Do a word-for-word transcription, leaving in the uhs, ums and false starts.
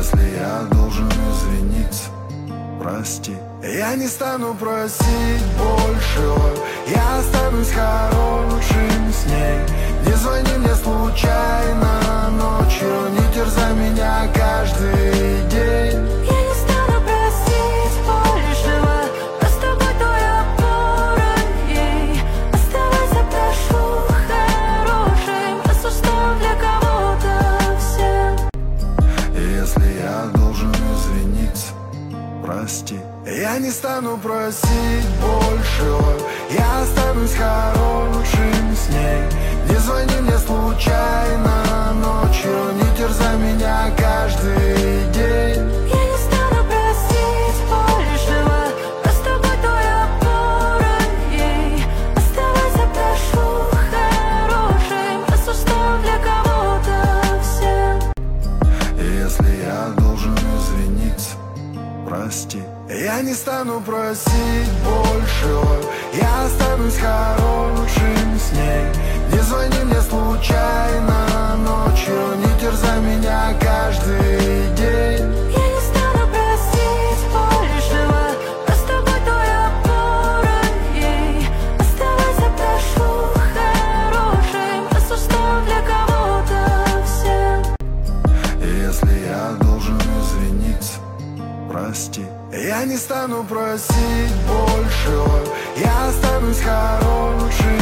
Если я должен извиниться, прости. Я не стану просить большего, я останусь хорошим с ней. Не звони мне случайно ночью, не терзай меня каждый день. Я не стану просить большего, просто будь той опорой. Оставайся, прошу, хорошим, осужден для кого-то всем. Если я должен извиниться, прости. Я не стану просить большего, я останусь хорошим с ней. Не звони мне случайно ночью, не терзай меня каждый день. Я не стану просить большего, просто будь той опорой. Оставайся, прошу, хорошим, осужден для кого-то всем. Если я должен извиниться, прости. Я не стану просить большего, я останусь хорошим с ней. Не звони мне случайно ночью, не терзай меня каждый день. Я не стану просить большего, просто будь той опорой. Оставайся, прошу, хорошим, осужден для кого-то всем. Если я должен извиниться, прости. Я не стану просить большего, я останусь хорошим.